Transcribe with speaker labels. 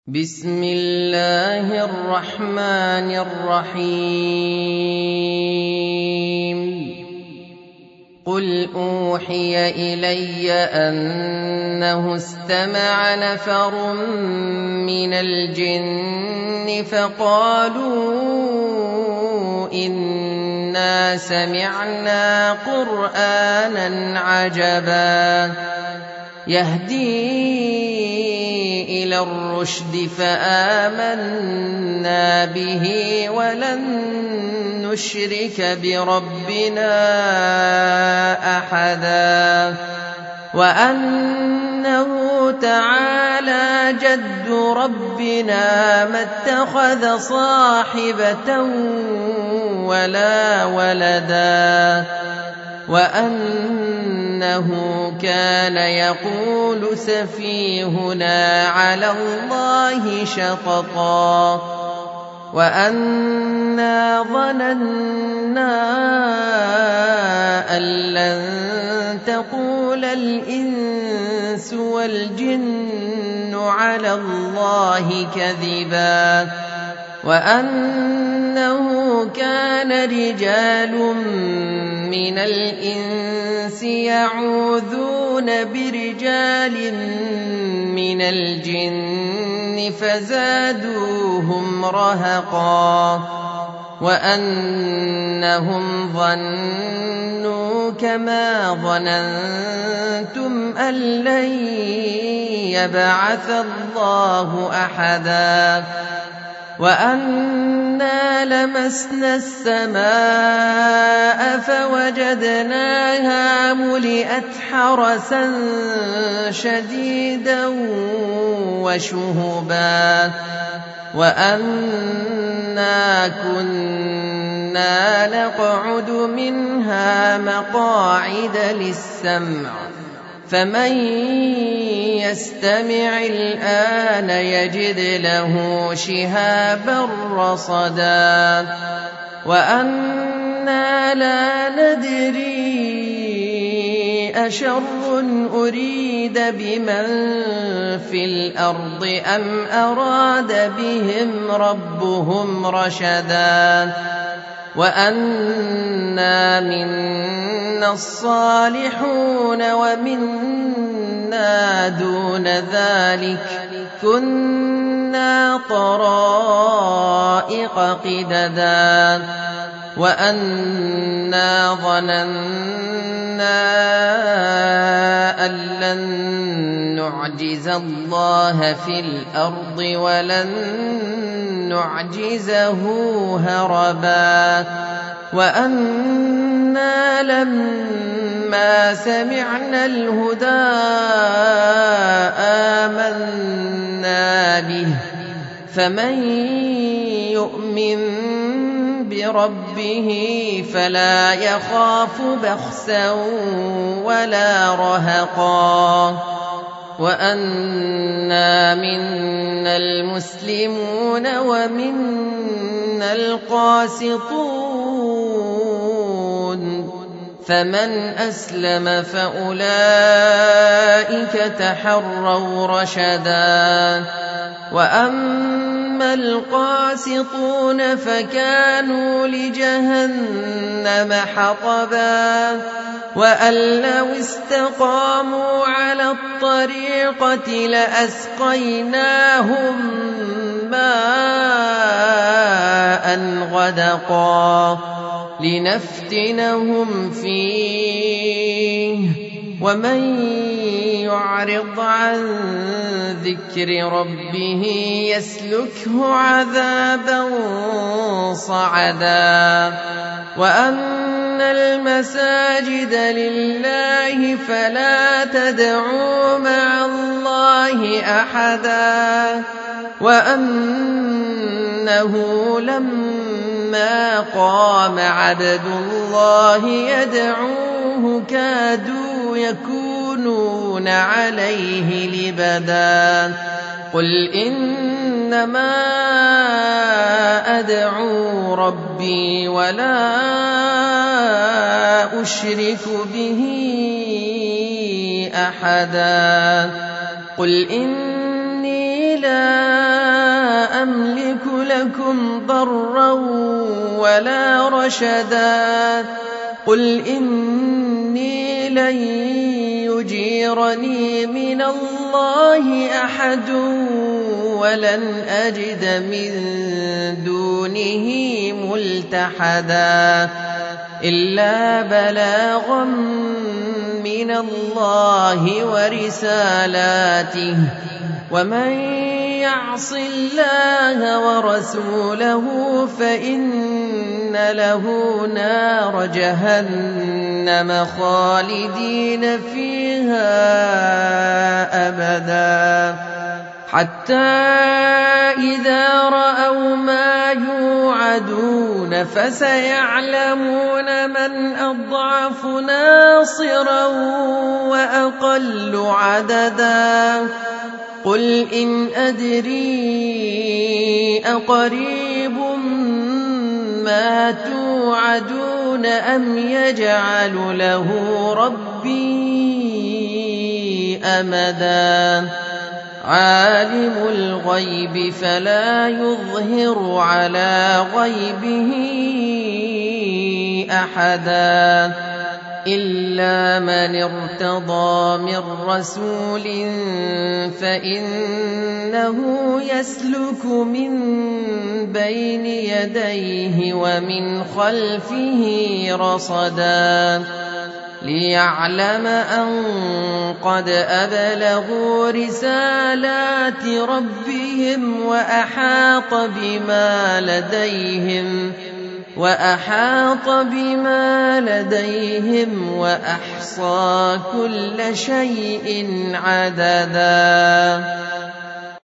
Speaker 1: بسم الله الرحمن الرحيم قل أوحي إلي أنه استمع نفر من الجن فقالوا إنا سمعنا قرآنا عجبا يهدي إلى الرشد فآمنا به ولن نشرك بربنا أحدا وأنه تعالى جد ربنا ما اتخذ صاحبة ولا ولدا وأنه كان يقول سفيهنا على الله شططا وأنا ظننا أن لن تقول الإنس والجن على الله كذبا وأنه كان رجال من الإنس يعوذون برجال من الجن فزادوهم رهقا وأنهم ظنوا كما ظننتم أن لن يبعث الله أحدا وأنا لمسنا السماء فوجدناها ملئت حرسا شديدا وشهبا وأنا كنا نقعد منها مقاعد للسمع فمن يستمع الآن يجد له شهابا رصدا وأنا لا ندري أشر أريد بمن في الأرض أم أراد بهم ربهم رشدا وأنا منا الصالحون ومنا دون ذلك كنا طرائق قددا وأنا ظننا أن لن نعجز الله في الأرض ولن نعجزه هربا وأنا لما سمعنا الهدى آمنا به فمن يؤمن بربه فلا يخاف بخسا ولا رهقا وأنا منا المسلمون ومنا القاسطون فمن أسلم فأولئك تحروا رشدا وأما القاسطون فكانوا لجهنم حطبا وأن لو استقاموا على الطريقة لأسقيناهم ماء غدقا لنفتنهم فيه ومن يعرض عن ذكر ربه يسلكه عذابا صعدا وأن المساجد لله فلا تدعوا مع الله أحدا وأنه لما قام عبد الله يدعوه كادوا يكونون عليه لبدا قل إنما أدعو ربي ولا أشرك به أحدا قل إني لا مفرا ولا رشدا قل إني لن يجيرني من الله أحد ولن أجد من دونه ملتحدا إلا بلاغا من الله ورسالاته ومن يعص الله ورسوله فإن له نار جهنم خالدين فيها أبدا حتى إذا رأوا ما يوعدون فسيعلمون من أضعف ناصرا وأقل عددا قل إن أدري أقريب ما توعدون أم يجعل له ربي أمدا عالم الغيب فلا يظهر على غيبه أحدا إلا من ارتضى من رسول فإنه يسلك من بين يديه ومن خلفه رصدا ليعلم أن قد أبلغوا رسالات ربهم وأحاط بما لديهم وأحصى كل شيء عددا